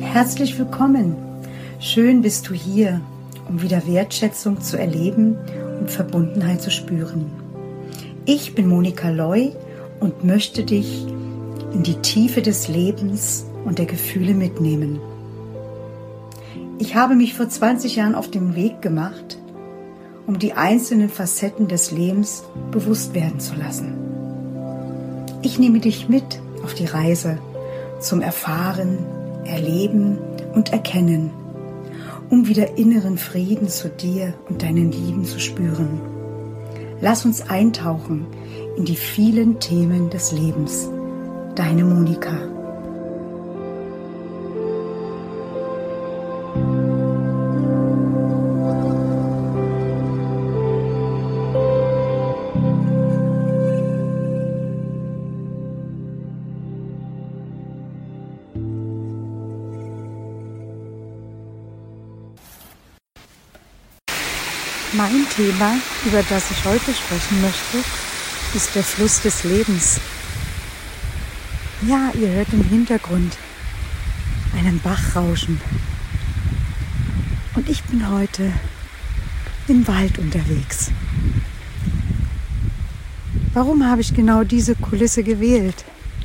Herzlich willkommen. Schön bist du hier, um wieder Wertschätzung zu erleben und Verbundenheit zu spüren. Ich bin Monika Loy und möchte dich in die Tiefe des Lebens und der Gefühle mitnehmen. Ich habe mich vor 20 Jahren auf den Weg gemacht, um die einzelnen Facetten des Lebens bewusst werden zu lassen. Ich nehme dich mit auf die Reise zum Erfahren, Erleben und Erkennen, um wieder inneren Frieden zu dir und deinen Lieben zu spüren. Lass uns eintauchen in die vielen Themen des Lebens. Deine Monika. Mein Thema, über das ich heute sprechen möchte, ist der Fluss des Lebens. Ja, ihr hört im Hintergrund einen Bach rauschen. Und ich bin heute im Wald unterwegs. Warum habe ich genau diese Kulisse gewählt?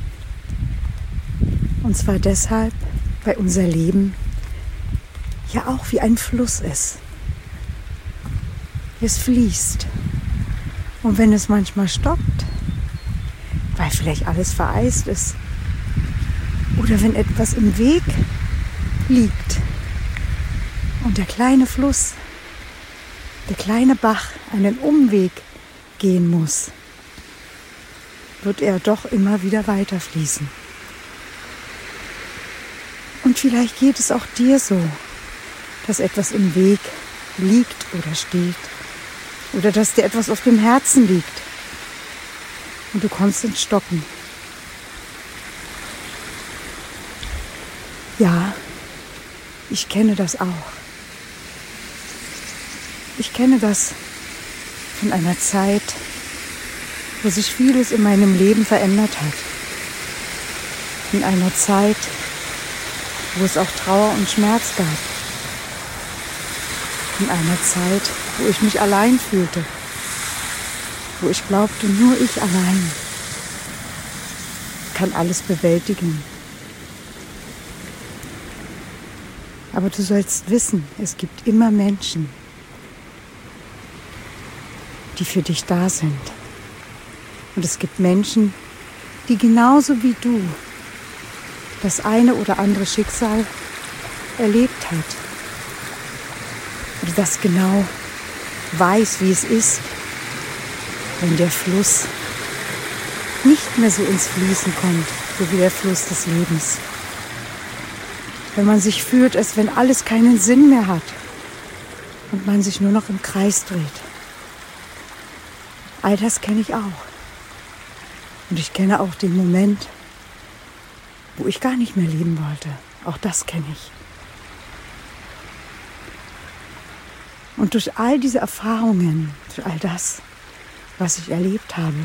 Und zwar deshalb, weil unser Leben ja auch wie ein Fluss ist. Es fließt. Und wenn es manchmal stoppt, weil vielleicht alles vereist ist, oder wenn etwas im Weg liegt und der kleine Fluss, der kleine Bach einen Umweg gehen muss, wird er doch immer wieder weiter fließen. Und vielleicht geht es auch dir so, dass etwas im Weg liegt oder steht. Oder dass dir etwas auf dem Herzen liegt und du kommst ins Stocken. Ja, ich kenne das auch. Ich kenne das von einer Zeit, wo sich vieles in meinem Leben verändert hat. In einer Zeit, wo es auch Trauer und Schmerz gab. In einer Zeit, wo ich mich allein fühlte, wo ich glaubte, nur ich allein kann alles bewältigen. Aber du sollst wissen, es gibt immer Menschen, die für dich da sind. Und es gibt Menschen, die genauso wie du das eine oder andere Schicksal erlebt hat. Oder das genau weiß, wie es ist, wenn der Fluss nicht mehr so ins Fließen kommt, so wie der Fluss des Lebens. Wenn man sich fühlt, als wenn alles keinen Sinn mehr hat und man sich nur noch im Kreis dreht. All das kenne ich auch. Und ich kenne auch den Moment, wo ich gar nicht mehr leben wollte. Auch das kenne ich. Und durch all diese Erfahrungen, durch all das, was ich erlebt habe,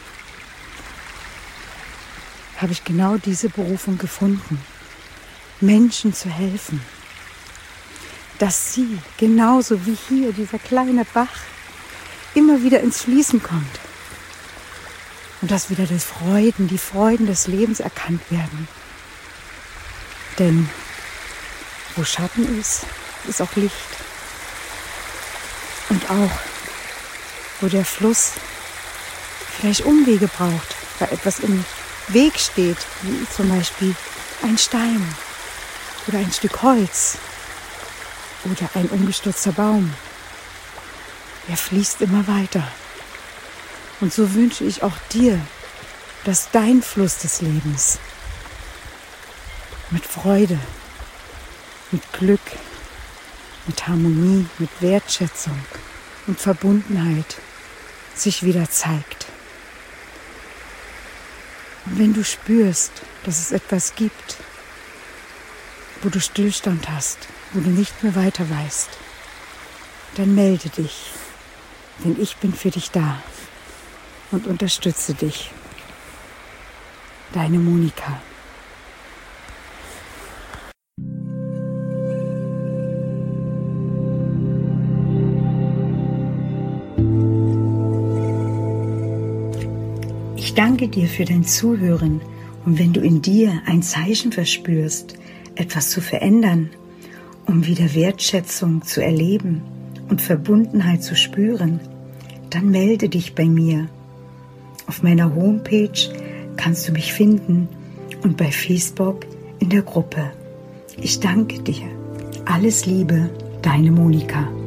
habe ich genau diese Berufung gefunden, Menschen zu helfen. Dass sie, genauso wie hier dieser kleine Bach, immer wieder ins Fließen kommt. Und dass wieder die Freuden des Lebens erkannt werden. Denn wo Schatten ist, ist auch Licht. Und auch, wo der Fluss vielleicht Umwege braucht, weil etwas im Weg steht, wie zum Beispiel ein Stein oder ein Stück Holz oder ein umgestürzter Baum. Er fließt immer weiter. Und so wünsche ich auch dir, dass dein Fluss des Lebens mit Freude, mit Glück, mit Harmonie, mit Wertschätzung und Verbundenheit sich wieder zeigt. Und wenn du spürst, dass es etwas gibt, wo du Stillstand hast, wo du nicht mehr weiter weißt, dann melde dich, denn ich bin für dich da und unterstütze dich. Deine Monika. Ich danke dir für dein Zuhören und wenn du in dir ein Zeichen verspürst, etwas zu verändern, um wieder Wertschätzung zu erleben und Verbundenheit zu spüren, dann melde dich bei mir. Auf meiner Homepage kannst du mich finden und bei Facebook in der Gruppe. Ich danke dir. Alles Liebe, deine Monika.